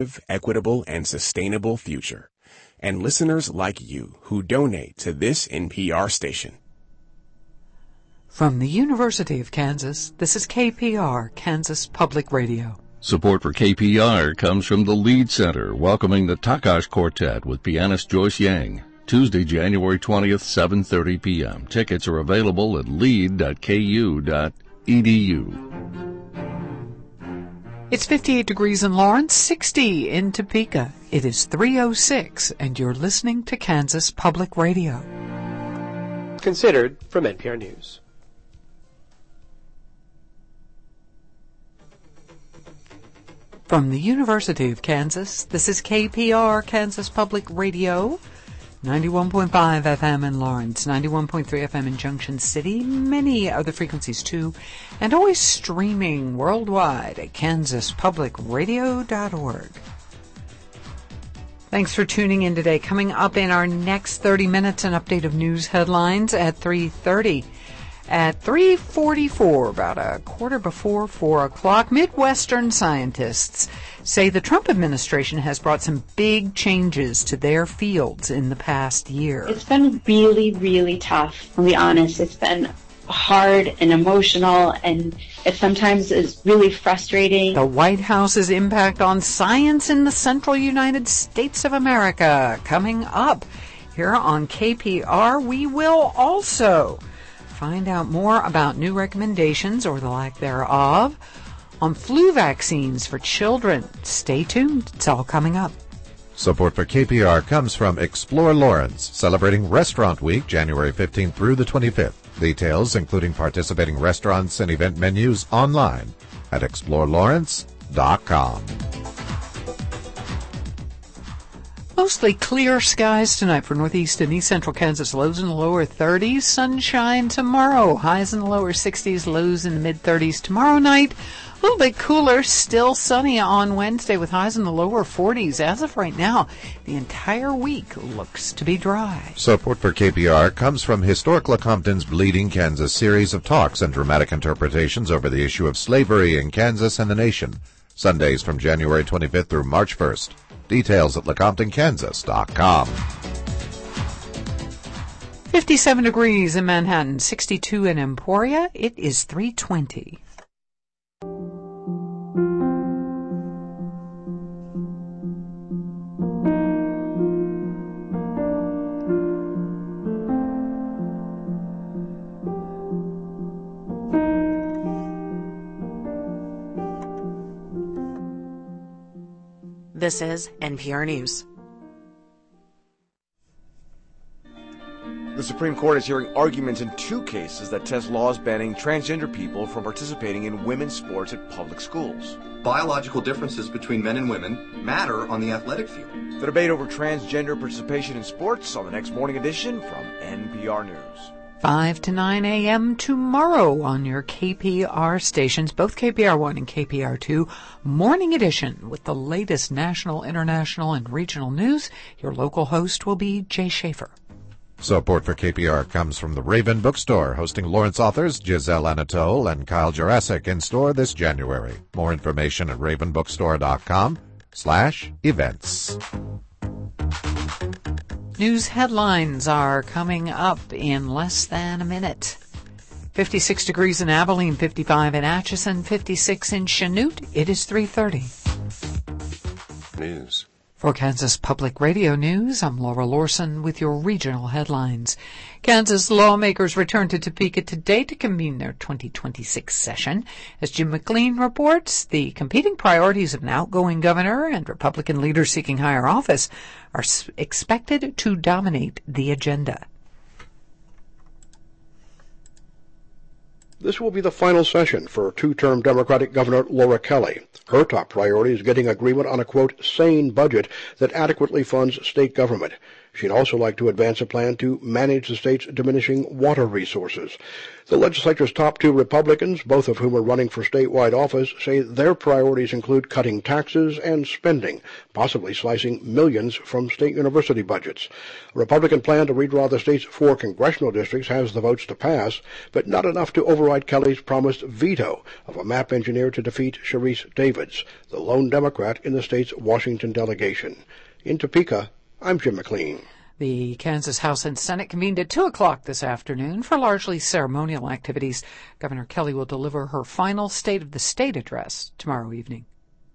equitable, and sustainable future. And listeners like you who donate to this NPR station. From the University of Kansas, this is KPR, Kansas Public Radio. Support for KPR comes from the Lead Center, welcoming the Takash Quartet with pianist Joyce Yang. Tuesday, January 20th, 7:30 p.m. Tickets are available at lead.ku.edu. It's 58 degrees in Lawrence, 60 in Topeka. It is 3:06, and you're listening to Kansas Public Radio. Considered from NPR News. From the University of Kansas, this is KPR, Kansas Public Radio. 91.5 FM in Lawrence, 91.3 FM in Junction City, many other frequencies too, and always streaming worldwide at kansaspublicradio.org. Thanks for tuning in today. Coming up in our next 30 minutes, an update of news headlines at 3:30. At 3:44, about a quarter before 4 o'clock, Midwestern scientists say the Trump administration has brought some big changes to their fields in the past year. It's been really, really tough, I'll be honest. It's been hard and emotional, and it sometimes is really frustrating. The White House's impact on science in the central United States of America. Coming up here on KPR, we will also find out more about new recommendations, or the lack thereof, on flu vaccines for children. Stay tuned. It's all coming up. Support for KPR comes from Explore Lawrence, celebrating Restaurant Week, January 15th through the 25th. Details, including participating restaurants and event menus, online at explorelawrence.com. Mostly clear skies tonight for northeast and east central Kansas. Lows in the lower 30s. Sunshine tomorrow. Highs in the lower 60s. Lows in the mid-30s tomorrow night. A little bit cooler. Still sunny on Wednesday with highs in the lower 40s. As of right now, the entire week looks to be dry. Support for KPR comes from Historic Lecompton's Bleeding Kansas series of talks and dramatic interpretations over the issue of slavery in Kansas and the nation. Sundays from January 25th through March 1st. Details at lecomptonkansas.com. 57 degrees in Manhattan, 62 in Emporia. It is 3:20. This is NPR News. The Supreme Court is hearing arguments in two cases that test laws banning transgender people from participating in women's sports at public schools. Biological differences between men and women matter on the athletic field. The debate over transgender participation in sports on the next morning edition from NPR News. 5 to 9 a.m. tomorrow on your KPR stations, both KPR1 and KPR2, Morning Edition with the latest national, international, and regional news. Your local host will be Jay Schaefer. Support for KPR comes from the Raven Bookstore, hosting Lawrence authors Giselle Anatole and Kyle Jurassic in store this January. More information at ravenbookstore.com/events. News headlines are coming up in less than a minute. 56 degrees in Abilene, 55 in Atchison, 56 in Chanute. It is 3:30. News. For Kansas Public Radio News, I'm Laura Lorson with your regional headlines. Kansas lawmakers return to Topeka today to convene their 2026 session. As Jim McLean reports, the competing priorities of an outgoing governor and Republican leaders seeking higher office are expected to dominate the agenda. This will be the final session for two-term Democratic Governor Laura Kelly. Her top priority is getting agreement on a, quote, sane budget that adequately funds state government. She'd also like to advance a plan to manage the state's diminishing water resources. The legislature's top two Republicans, both of whom are running for statewide office, say their priorities include cutting taxes and spending, possibly slicing millions from state university budgets. A Republican plan to redraw the state's 4 congressional districts has the votes to pass, but not enough to override Kelly's promised veto of a map engineer to defeat Sharice Davids, the lone Democrat in the state's Washington delegation. In Topeka, I'm Jim McLean. The Kansas House and Senate convened at 2 o'clock this afternoon for largely ceremonial activities. Governor Kelly will deliver her final State of the State address tomorrow evening.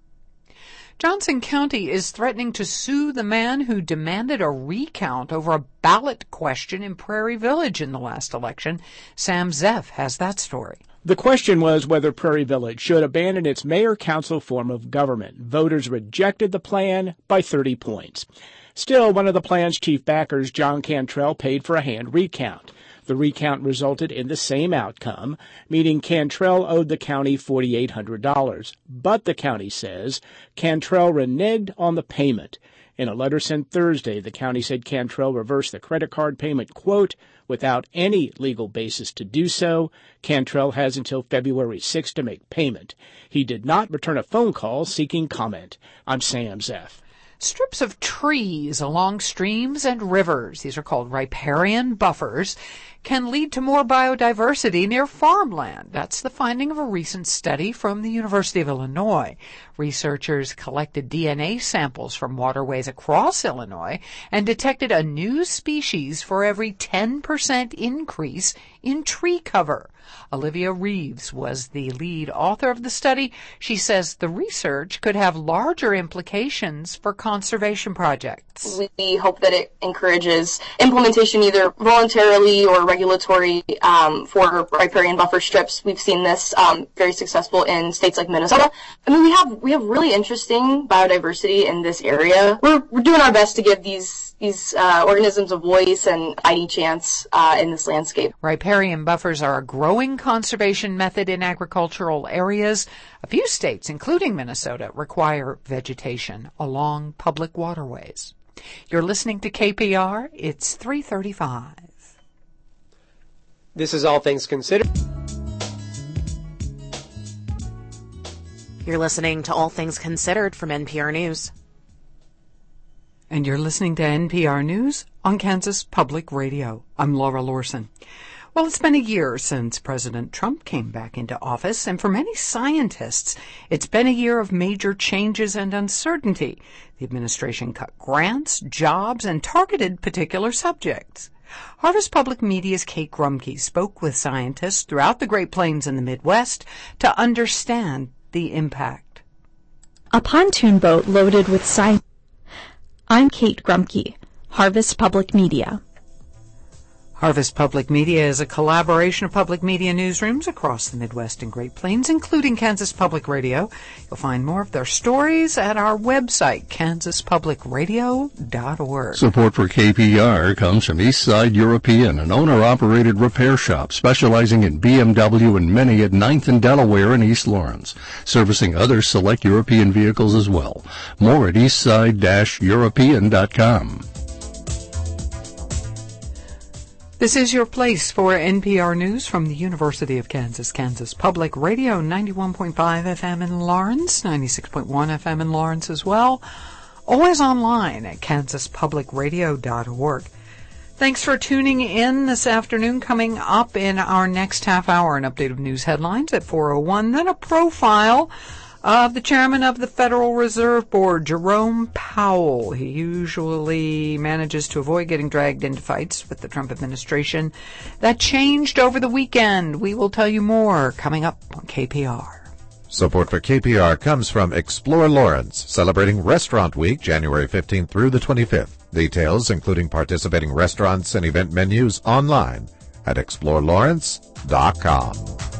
Johnson County is threatening to sue the man who demanded a recount over a ballot question in Prairie Village in the last election. Sam Zeff has that story. The question was whether Prairie Village should abandon its mayor-council form of government. Voters rejected the plan by 30 points. Still, one of the plan's chief backers, John Cantrell, paid for a hand recount. The recount resulted in the same outcome, meaning Cantrell owed the county $4,800. But the county says Cantrell reneged on the payment. In a letter sent Thursday, the county said Cantrell reversed the credit card payment, quote, without any legal basis to do so. Cantrell has until February 6 to make payment. He did not return a phone call seeking comment. I'm Sam Zeff. Strips of trees along streams and rivers, these are called riparian buffers, can lead to more biodiversity near farmland. That's the finding of a recent study from the University of Illinois. Researchers collected DNA samples from waterways across Illinois and detected a new species for every 10% increase in tree cover. Olivia Reeves was the lead author of the study. She says the research could have larger implications for conservation projects. We hope that it encourages implementation either voluntarily or regulatory for riparian buffer strips. We've seen this very successful in states like Minnesota. I mean, we have really interesting biodiversity in this area. We're doing our best to give these organisms a voice and fighting chance in this landscape. Riparian buffers are a growing conservation method in agricultural areas. A few states, including Minnesota, require vegetation along public waterways. You're listening to KPR. It's 3:35. This is All Things Considered. You're listening to All Things Considered from NPR News. And you're listening to NPR News on Kansas Public Radio. I'm Laura Lorson. Well, it's been a year since President Trump came back into office, and for many scientists, it's been a year of major changes and uncertainty. The administration cut grants, jobs, and targeted particular subjects. Harvest Public Media's Kate Grumke spoke with scientists throughout the Great Plains and the Midwest to understand the impact. A pontoon boat loaded with science. I'm Kate Grumke, Harvest Public Media. Harvest Public Media is a collaboration of public media newsrooms across the Midwest and Great Plains, including Kansas Public Radio. You'll find more of their stories at our website, kansaspublicradio.org. Support for KPR comes from Eastside European, an owner-operated repair shop specializing in BMW and Mini at 9th and Delaware in East Lawrence, servicing other select European vehicles as well. More at eastside-european.com. This is your place for NPR News from the University of Kansas. Kansas Public Radio, 91.5 FM in Lawrence, 96.1 FM in Lawrence as well. Always online at kansaspublicradio.org. Thanks for tuning in this afternoon. Coming up in our next half hour, an update of news headlines at 4:01, then a profile of the chairman of the Federal Reserve Board, Jerome Powell. He usually manages to avoid getting dragged into fights with the Trump administration. That changed over the weekend. We will tell you more coming up on KPR. Support for KPR comes from Explore Lawrence, celebrating Restaurant Week, January 15th through the 25th. Details, including participating restaurants and event menus, online at explorelawrence.com.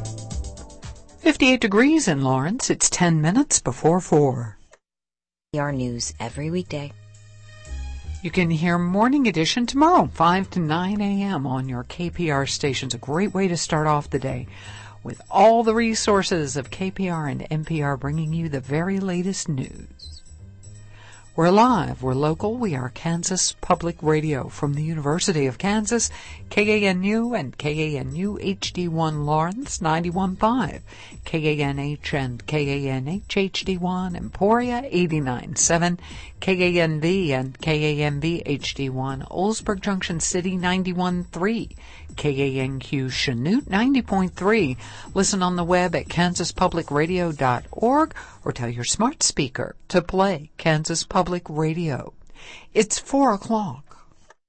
58 degrees in Lawrence. It's 10 minutes before 4. KPR News every weekday. You can hear Morning Edition tomorrow, 5 to 9 a.m. on your KPR stations. A great way to start off the day with all the resources of KPR and NPR bringing you the very latest news. We're live, we're local, we are Kansas Public Radio from the University of Kansas, KANU and KANU HD1 Lawrence 91.5, KANH and KANH HD1 Emporia 89.7, KANV and KAMV HD1 Oldsburg Junction City 91.3, KANQ Chanute 90.3. Listen on the web at kansaspublicradio.org or tell your smart speaker to play Kansas Public Radio. It's 4 o'clock.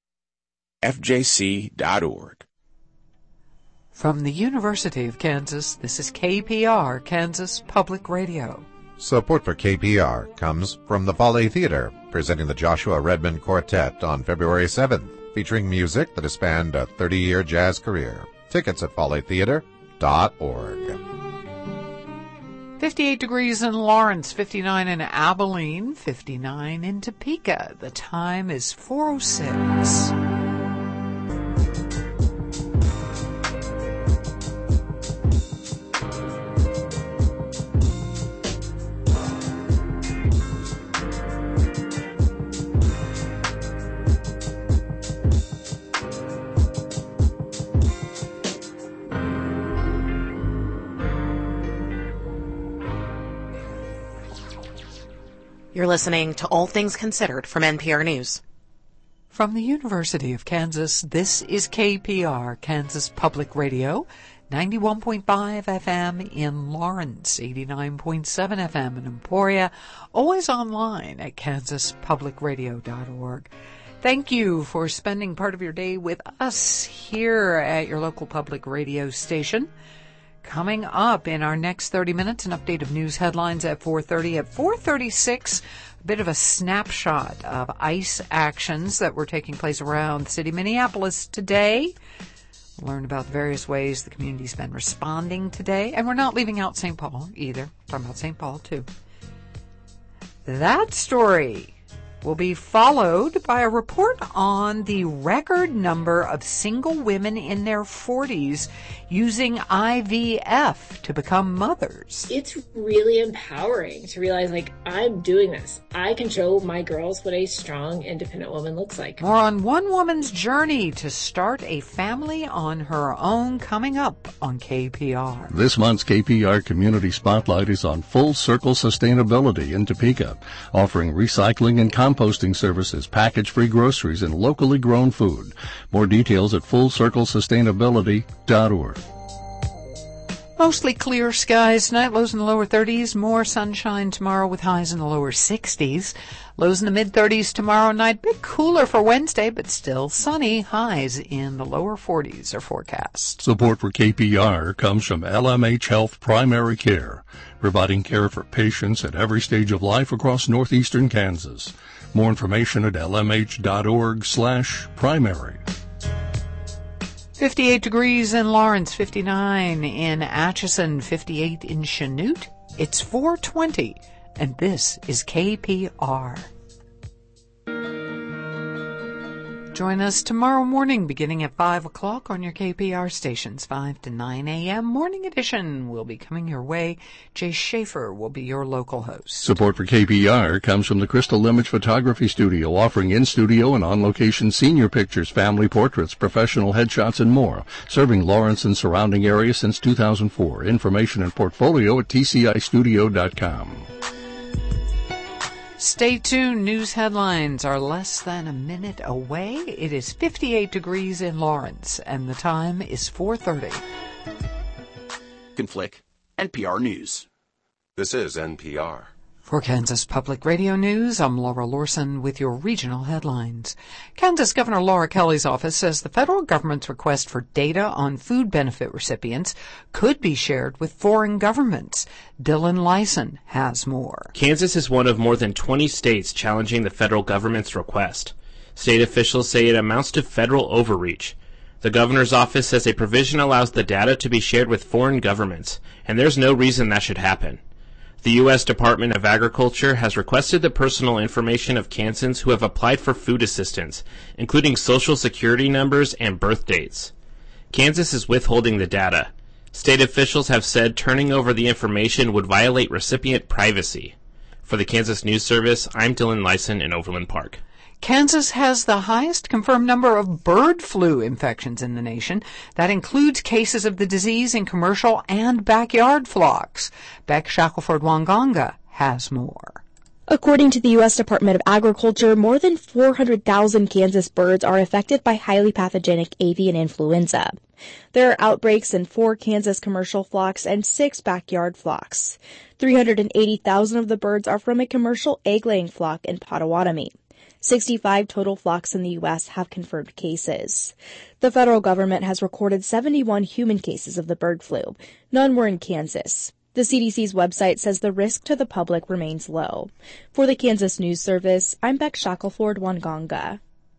FJC.org. From the University of Kansas, this is KPR, Kansas Public Radio. Support for KPR comes from the Folly Theater, presenting the Joshua Redman Quartet on February 7th, featuring music that has spanned a 30-year jazz career. Tickets at follytheater.org. 58 degrees in Lawrence, 59 in Abilene, 59 in Topeka. The time is 4:06. You're listening to All Things Considered from NPR News. From the University of Kansas, this is KPR, Kansas Public Radio, 91.5 FM in Lawrence, 89.7 FM in Emporia, always online at kansaspublicradio.org. Thank you for spending part of your day with us here at your local public radio station. Coming up in our next 30 minutes, an update of news headlines at 4:30. At 4:36, a bit of a snapshot of ICE actions that were taking place around the city of Minneapolis today. We'll learn about the various ways the community's been responding today. And we're not leaving out St. Paul either. We're talking about St. Paul, too. That story will be followed by a report on the record number of single women in their 40s using IVF to become mothers. It's really empowering to realize, like, I'm doing this. I can show my girls what a strong, independent woman looks like. More on one woman's journey to start a family on her own coming up on KPR. This month's KPR Community Spotlight is on Full Circle Sustainability in Topeka, offering recycling and composting services, package-free groceries, and locally grown food. More details at fullcirclesustainability.org. Mostly clear skies tonight, lows in the lower 30s. More sunshine tomorrow with highs in the lower 60s. Lows in the mid-30s tomorrow night. Bit cooler for Wednesday, but still sunny. Highs in the lower 40s are forecast. Support for KPR comes from LMH Health Primary Care, providing care for patients at every stage of life across northeastern Kansas. More information at lmh.org/primary. 58 degrees in Lawrence, 59 in Atchison, 58 in Chanute. It's 4:20, and this is KPR. Join us tomorrow morning beginning at 5 o'clock on your KPR stations, 5 to 9 a.m. Morning edition will be coming your way. Jay Schaefer will be your local host. Support for KPR comes from the Crystal Image Photography Studio, offering in-studio and on-location senior pictures, family portraits, professional headshots, and more. Serving Lawrence and surrounding areas since 2004. Information and portfolio at tcistudio.com. Stay tuned. News headlines are less than a minute away. It is 58 degrees in Lawrence, and the time is 4:30. Conflict, NPR News. This is NPR. For Kansas Public Radio News, I'm Laura Lorson with your regional headlines. Kansas Governor Laura Kelly's office says the federal government's request for data on food benefit recipients could be shared with foreign governments. Dylan Lyson has more. Kansas is one of more than 20 states challenging the federal government's request. State officials say it amounts to federal overreach. The governor's office says a provision allows the data to be shared with foreign governments, and there's no reason that should happen. The U.S. Department of Agriculture has requested the personal information of Kansans who have applied for food assistance, including social security numbers and birth dates. Kansas is withholding the data. State officials have said turning over the information would violate recipient privacy. For the Kansas News Service, I'm Dylan Lyson in Overland Park. Kansas has the highest confirmed number of bird flu infections in the nation. That includes cases of the disease in commercial and backyard flocks. Beck Shackelford-Wanganga has more. According to the U.S. Department of Agriculture, more than 400,000 Kansas birds are affected by highly pathogenic avian influenza. There are outbreaks in 4 Kansas commercial flocks and 6 backyard flocks. 380,000 of the birds are from a commercial egg-laying flock in Potawatomi. 65 total flocks in the U.S. have confirmed cases. The federal government has recorded 71 human cases of the bird flu. None were in Kansas. The CDC's website says the risk to the public remains low. For the Kansas News Service, I'm Beck Shackelford-Wanganga.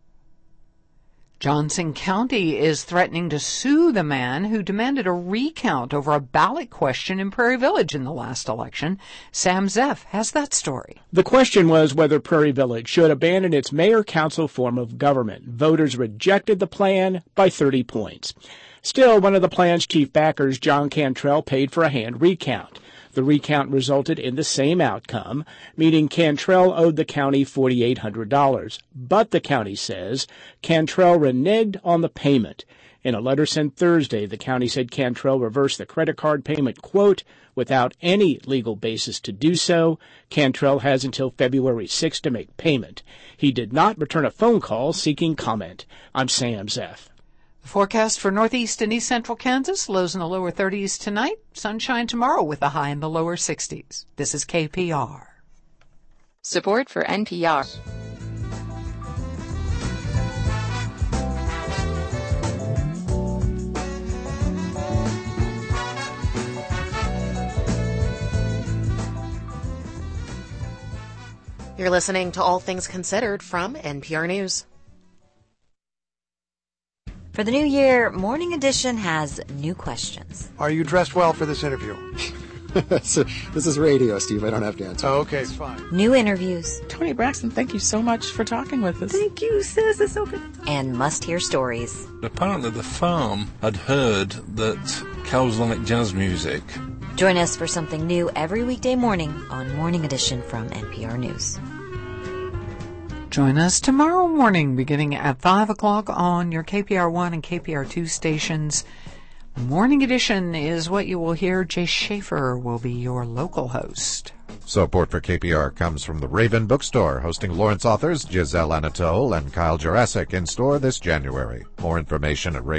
Johnson County is threatening to sue the man who demanded a recount over a ballot question in Prairie Village in the last election. Sam Zeff has that story. The question was whether Prairie Village should abandon its mayor-council form of government. Voters rejected the plan by 30 points. Still, one of the plan's chief backers, John Cantrell, paid for a hand recount. The recount resulted in the same outcome, meaning Cantrell owed the county $4,800. But the county says Cantrell reneged on the payment. In a letter sent Thursday, the county said Cantrell reversed the credit card payment, quote, without any legal basis to do so. Cantrell has until February 6 to make payment. He did not return a phone call seeking comment. I'm Sam Zeff. The forecast for northeast and east central Kansas, lows in the lower 30s tonight, sunshine tomorrow with a high in the lower 60s. This is KPR. Support for NPR. You're listening to All Things Considered from NPR News. For the new year, Morning Edition has new questions. Are you dressed well for this interview? So, this is radio, Steve. I don't have to answer. Oh, okay, it's fine. New interviews. Toni Braxton, thank you so much for talking with us. Thank you, sis. It's so good. And must-hear stories. Apparently the farm had heard that cows like jazz music. Join us for something new every weekday morning on Morning Edition from NPR News. Join us tomorrow morning beginning at 5 o'clock on your KPR1 and KPR2 stations. Morning Edition is what you will hear. Jay Schaefer will be your local host. Support for KPR comes from the Raven Bookstore, hosting Lawrence authors Giselle Anatole and Kyle Jurassic in store this January. More information at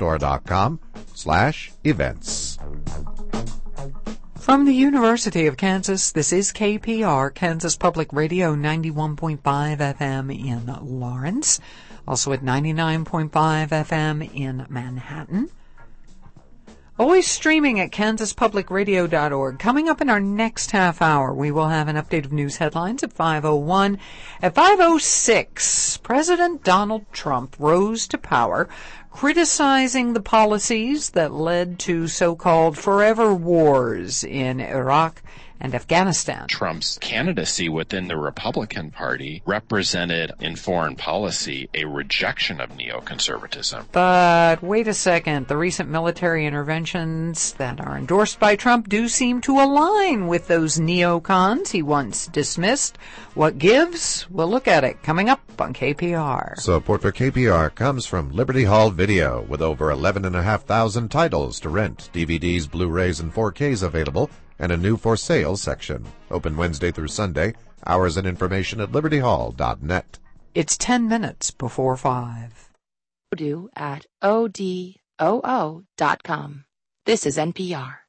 ravenbookstore.com/events. From the University of Kansas, this is KPR, Kansas Public Radio, 91.5 FM in Lawrence, also at 99.5 FM in Manhattan. Always streaming at kansaspublicradio.org. Coming up in our next half hour, we will have an update of news headlines at 5:01. At 5:06, President Donald Trump rose to power, criticizing the policies that led to so-called forever wars in Iraq and Afghanistan. Trump's candidacy within the Republican Party represented in foreign policy a rejection of neoconservatism. But wait a second, the recent military interventions that are endorsed by Trump do seem to align with those neocons he once dismissed. What gives? We'll look at it coming up on KPR. Support for KPR comes from Liberty Hall Video, with over 11,500 titles to rent, DVDs, Blu-rays, and 4Ks available, and a new for sale section. Open Wednesday through Sunday. Hours and information at libertyhall.net. It's 10 minutes before 5. Do at odoo.com. This is NPR.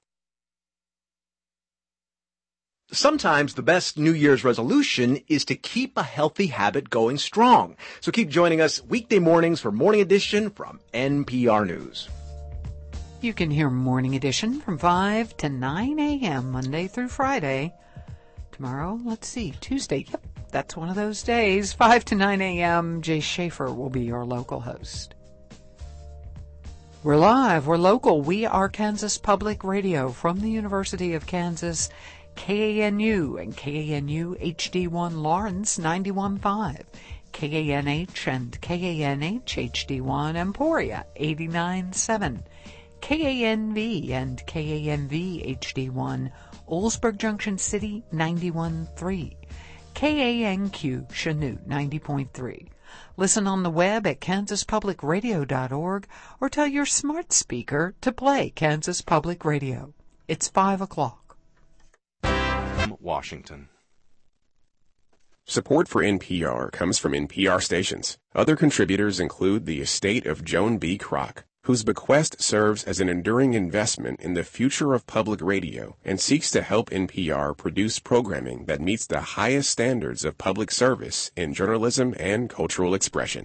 Sometimes the best New Year's resolution is to keep a healthy habit going strong. So keep joining us weekday mornings for Morning Edition from NPR News. You can hear Morning Edition from 5 to 9 a.m. Monday through Friday. Tomorrow, Tuesday. Yep, that's one of those days. 5 to 9 a.m. Jay Schaefer will be your local host. We're live. We're local. We are Kansas Public Radio from the University of Kansas, KANU and KANU HD1 Lawrence 91.5, KANH and KANH HD1 Emporia 89.7, KANV and KANV HD1 Oldesburg Junction City 91.3. KANQ Chanute 90.3. Listen on the web at kansaspublicradio.org or tell your smart speaker to play Kansas Public Radio. It's 5 o'clock. Washington. Support for NPR comes from NPR stations. Other contributors include the estate of Joan B. Kroc, whose bequest serves as an enduring investment in the future of public radio and seeks to help NPR produce programming that meets the highest standards of public service in journalism and cultural expression.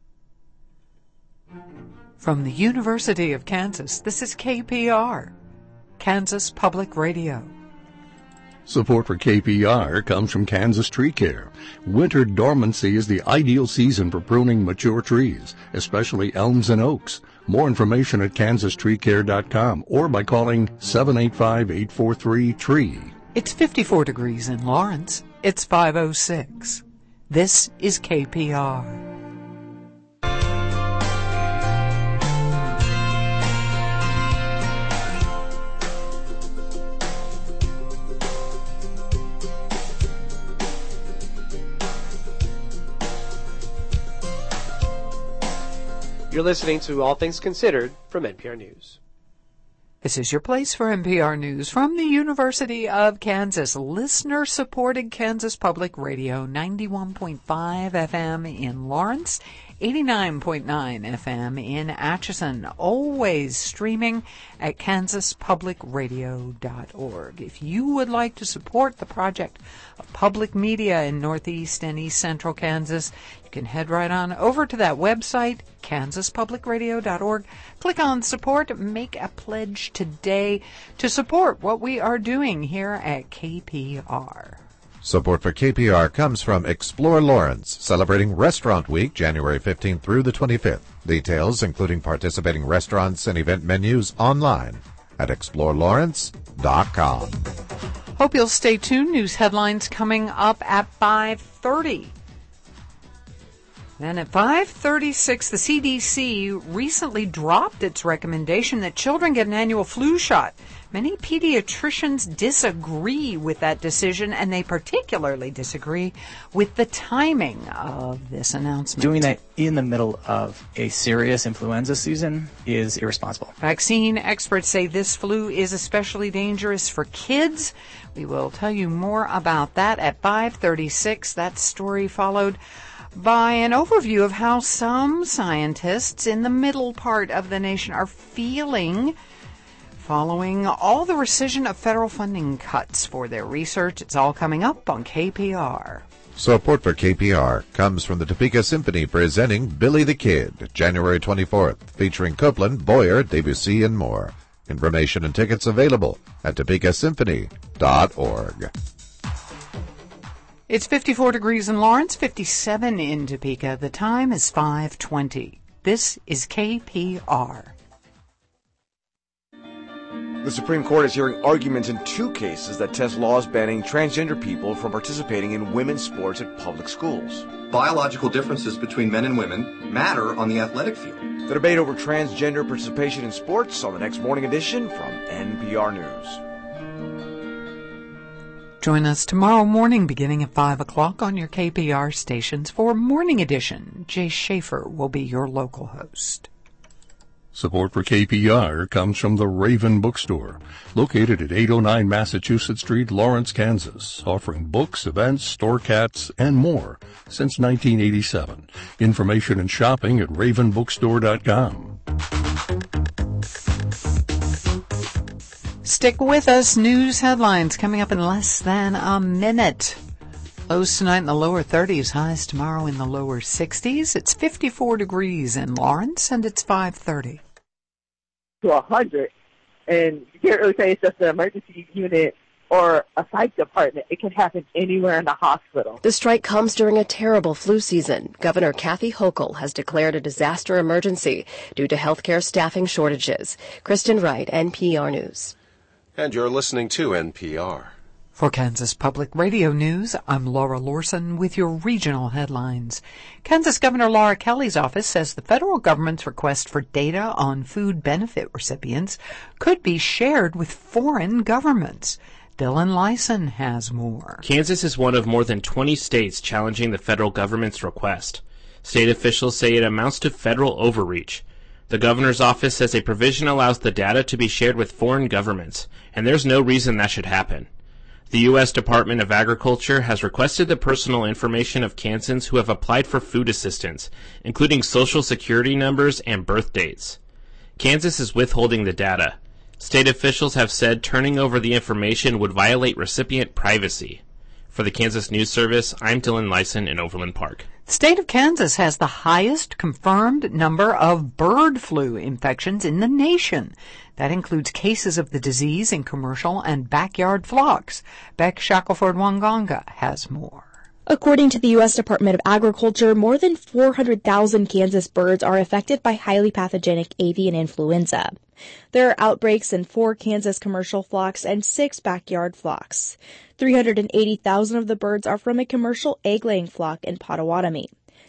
From the University of Kansas, this is KPR, Kansas Public Radio. Support for KPR comes from Kansas Tree Care. Winter dormancy is the ideal season for pruning mature trees, especially elms and oaks. More information at kansastreecare.com or by calling 785-843-TREE. It's 54 degrees in Lawrence. It's 5:06. This is KPR. You're listening to All Things Considered from NPR News. This is your place for NPR News from the University of Kansas. Listener-supported Kansas Public Radio, 91.5 FM in Lawrence, 89.9 FM in Atchison. Always streaming at kansaspublicradio.org. If you would like to support the project of public media in Northeast and East Central Kansas, you can head right on over to that website, kansaspublicradio.org. Click on support, make a pledge today to support what we are doing here at KPR. Support for KPR comes from Explore Lawrence, celebrating Restaurant Week, January 15th through the 25th. Details, including participating restaurants and event menus, online at explorelawrence.com. Hope you'll stay tuned. News headlines coming up at 5:30. Then at 5:36, the CDC recently dropped its recommendation that children get an annual flu shot. Many pediatricians disagree with that decision, and they particularly disagree with the timing of this announcement. Doing that in the middle of a serious influenza season is irresponsible. Vaccine experts say this flu is especially dangerous for kids. We will tell you more about that at 5:36. That story followed by an overview of how some scientists in the middle part of the nation are feeling following all the rescission of federal funding cuts for their research. It's all coming up on KPR. Support for KPR comes from the Topeka Symphony presenting Billy the Kid, January 24th, featuring Copland, Boyer, Debussy, and more. Information and tickets available at topekasymphony.org. It's 54 degrees in Lawrence, 57 in Topeka. The time is 5:20. This is KPR. The Supreme Court is hearing arguments in two cases that test laws banning transgender people from participating in women's sports at public schools. Biological differences between men and women matter on the athletic field. The debate over transgender participation in sports on the next Morning Edition from NPR News. Join us tomorrow morning beginning at 5 o'clock on your KPR stations for Morning Edition. Jay Schaefer will be your local host. Support for KPR comes from the Raven Bookstore, located at 809 Massachusetts Street, Lawrence, Kansas, offering books, events, store cats, and more since 1987. Information and shopping at ravenbookstore.com. Stick with us. News headlines coming up in less than a minute. Lows tonight in the lower 30s, highs tomorrow in the lower 60s. It's 54 degrees in Lawrence, and it's 5:30. To 100, and you can't really say it's just an emergency unit or a psych department. It can happen anywhere in the hospital. The strike comes during a terrible flu season. Governor Kathy Hochul has declared a disaster emergency due to healthcare staffing shortages. Kristen Wright, NPR News. And you're listening to NPR. For Kansas Public Radio News, I'm Laura Lorson with your regional headlines. Kansas Governor Laura Kelly's office says the federal government's request for data on food benefit recipients could be shared with foreign governments. Dylan Lyson has more. Kansas is one of more than 20 states challenging the federal government's request. State officials say it amounts to federal overreach. The governor's office says a provision allows the data to be shared with foreign governments, and there's no reason that should happen. The U.S. Department of Agriculture has requested the personal information of Kansans who have applied for food assistance, including social security numbers and birth dates. Kansas is withholding the data. State officials have said turning over the information would violate recipient privacy. For the Kansas News Service, I'm Dylan Lyson in Overland Park. The state of Kansas has the highest confirmed number of bird flu infections in the nation. That includes cases of the disease in commercial and backyard flocks. Beck Shackelford-Wanganga has more. According to the U.S. Department of Agriculture, more than 400,000 Kansas birds are affected by highly pathogenic avian influenza. There are outbreaks in 4 Kansas commercial flocks and 6 backyard flocks. 380,000 of the birds are from a commercial egg-laying flock in Potawatomi.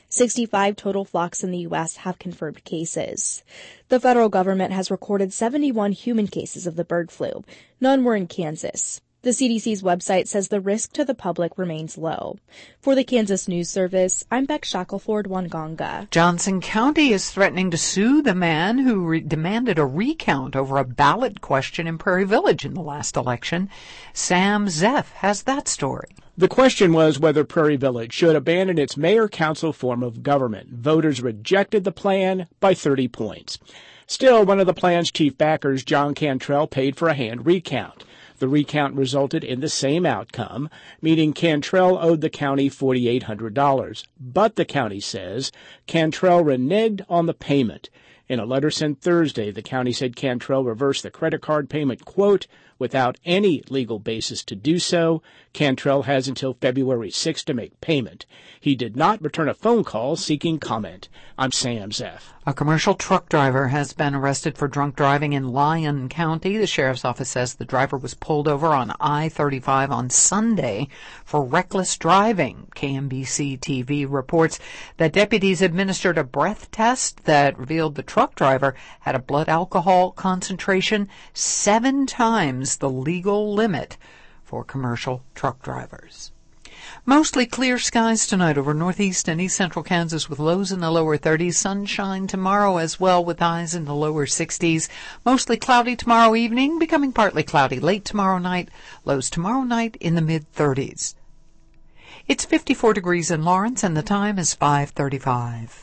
65 total flocks in the U.S. have confirmed cases. The federal government has recorded 71 human cases of the bird flu. None were in Kansas. The CDC's website says the risk to the public remains low. For the Kansas News Service, I'm Beck Shackelford-Wanganga. Johnson County is threatening to sue the man who demanded a recount over a ballot question in Prairie Village in the last election. Sam Zeff has that story. The question was whether Prairie Village should abandon its mayor-council form of government. Voters rejected the plan by 30 points. Still, one of the plan's chief backers, John Cantrell, paid for a hand recount. The recount resulted in the same outcome, meaning Cantrell owed the county $4,800. But the county says Cantrell reneged on the payment. In a letter sent Thursday, the county said Cantrell reversed the credit card payment, quote, without any legal basis to do so. Cantrell has until February 6 to make payment. He did not return a phone call seeking comment. I'm Sam Zeff. A commercial truck driver has been arrested for drunk driving in Lyon County. The sheriff's office says the driver was pulled over on I-35 on Sunday for reckless driving. KMBC TV reports that deputies administered a breath test that revealed the truck driver had a blood alcohol concentration 7 times the legal limit for commercial truck drivers. Mostly clear skies tonight over northeast and east central Kansas with lows in the lower 30s. Sunshine tomorrow as well with highs in the lower 60s. Mostly cloudy tomorrow evening, becoming partly cloudy late tomorrow night. Lows tomorrow night in the mid-30s. It's 54 degrees in Lawrence and the time is 5:35.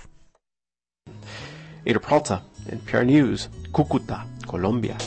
Ada Peralta, NPR News, Cúcuta, Colombia.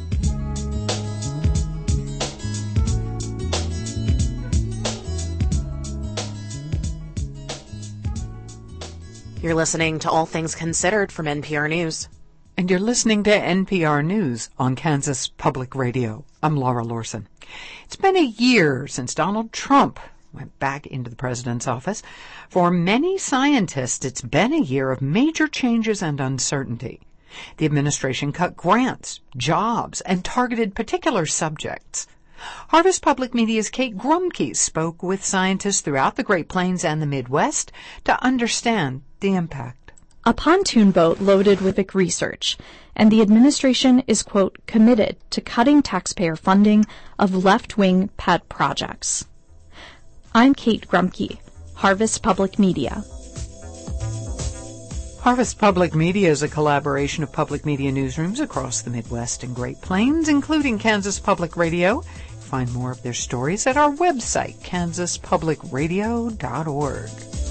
You're listening to All Things Considered from NPR News. And you're listening to NPR News on Kansas Public Radio. I'm Laura Lorson. It's been a year since Donald Trump went back into the president's office. For many scientists, it's been a year of major changes and uncertainty. The administration cut grants, jobs, and targeted particular subjects. Harvest Public Media's Kate Grumke spoke with scientists throughout the Great Plains and the Midwest to understand the impact. A pontoon boat loaded with research, and the administration is, quote, committed to cutting taxpayer funding of left-wing pet projects. I'm Kate Grumke, Harvest Public Media. Harvest Public Media is a collaboration of public media newsrooms across the Midwest and Great Plains, including Kansas Public Radio. Find more of their stories at our website, kansaspublicradio.org.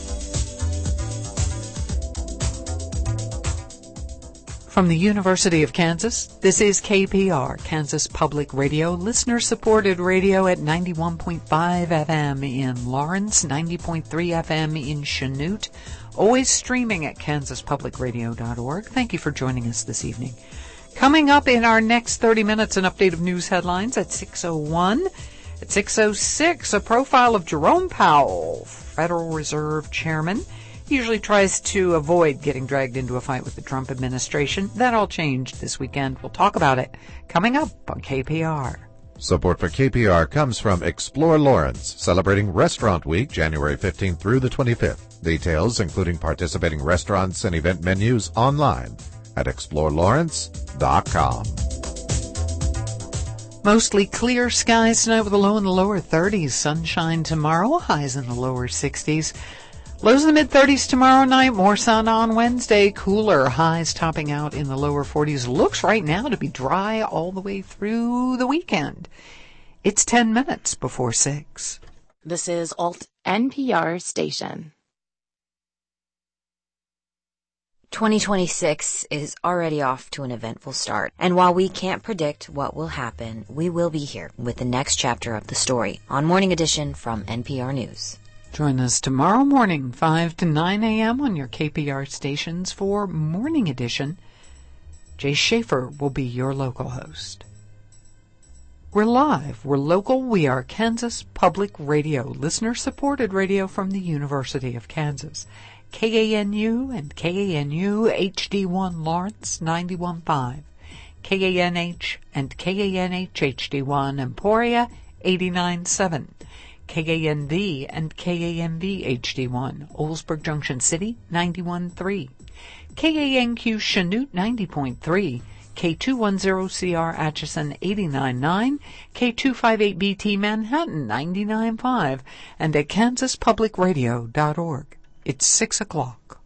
From the University of Kansas, this is KPR, Kansas Public Radio, listener-supported radio at 91.5 FM in Lawrence, 90.3 FM in Chanute, always streaming at kansaspublicradio.org. Thank you for joining us this evening. Coming up in our next 30 minutes, an update of news headlines at 6:01. At 6:06, a profile of Jerome Powell, Federal Reserve Chairman. He usually tries to avoid getting dragged into a fight with the Trump administration. That all changed this weekend. We'll talk about it coming up on KPR. Support for KPR comes from Explore Lawrence, celebrating Restaurant Week, January 15th through the 25th. Details, including participating restaurants and event menus, online at explorelawrence.com. Mostly clear skies tonight with a low in the lower 30s. Sunshine tomorrow, highs in the lower 60s. Lows in the mid-30s tomorrow night. More sun on Wednesday. Cooler, highs topping out in the lower 40s. Looks right now to be dry all the way through the weekend. It's 10 minutes before 6. This is Alt NPR station. 2026 is already off to an eventful start, and while we can't predict what will happen, we will be here with the next chapter of the story on Morning Edition from NPR News. Join us tomorrow morning, 5 to 9 a.m. on your KPR stations for Morning Edition. Jay Schaefer will be your local host. We're live, we're local, we are Kansas Public Radio, listener-supported radio from the University of Kansas. KANU and KANU HD1 Lawrence 91.5, KANH and KANH HD1 Emporia 89.7, KANV and KANV HD1 Oldsburg Junction City 91.3, KANQ Chanute 90.3, K210CR Atchison 89.9, K258BT Manhattan 99.5, and at kansaspublicradio.org. It's 6 o'clock.